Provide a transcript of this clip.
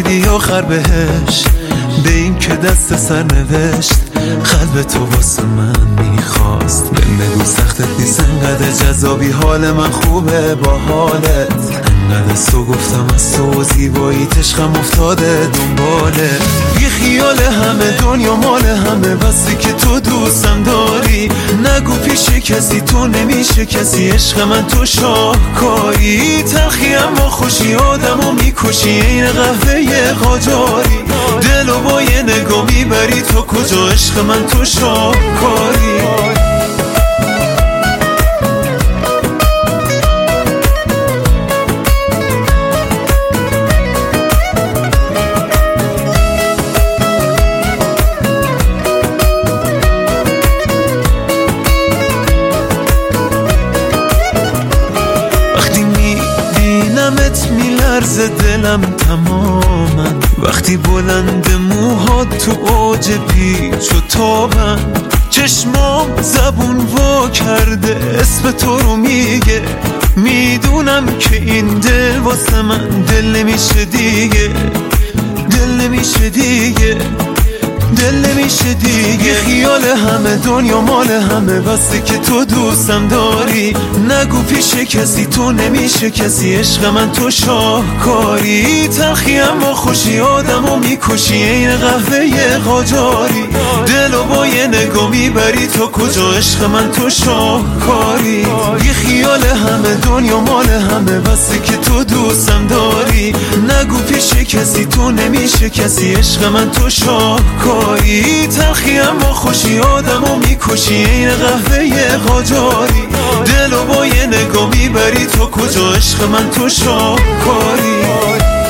رسیدی آخر بهش، به این که دست سر نوشت قلب تو واسه من میخواست. بگو سختت نیست انقدر جذابی، حال من خوبه با حالت، انقدر از تو گفتم از تو زیبایی عشقم افتاده دنباله. بی خیال همه دنیا مال همه، بسی که تو دوستم داری، نگو پیش کسی تو نمیشه کسی، عشق من تو شاهکاری. تلخی اما خوشی آدمو میکشی، این قهوه قاجاری، دلو با یه نگاه میبری تو کجا، عشق من تو شاهکاری. میلرزه دلم تماما، وقتی بلند موهات تو اوج پیچ و تابن، چشمام زبون وا کرده اسم تو رو میگه، میدونم که این دل واسه من دل نمیشه دیگه، دل نمیشه دیگه، دل نمیشه دیگه. خیال همه دنیا مال همه، بسته که تو دوستم داری، نگو پیش کسی تو نمیشه کسی، عشق من تو شاهکاری. تلخی اما خوشی آدمو میکشی، این قهوه قاجاری، دلو با یه نگاه میبری تو کجا، عشق من تو شاهکاری. یه خیال همه دنیا مال همه، بسته که تو دوستم داری، نگو پیش کسی تو نمیشه کسی، عشق من تو شاهکاری. تلخی اما خوشی آدمو میکشی، این قهوه قاجاری، دلو با یه نگاه میبری تو کجا، عشق من تو شاهکاری.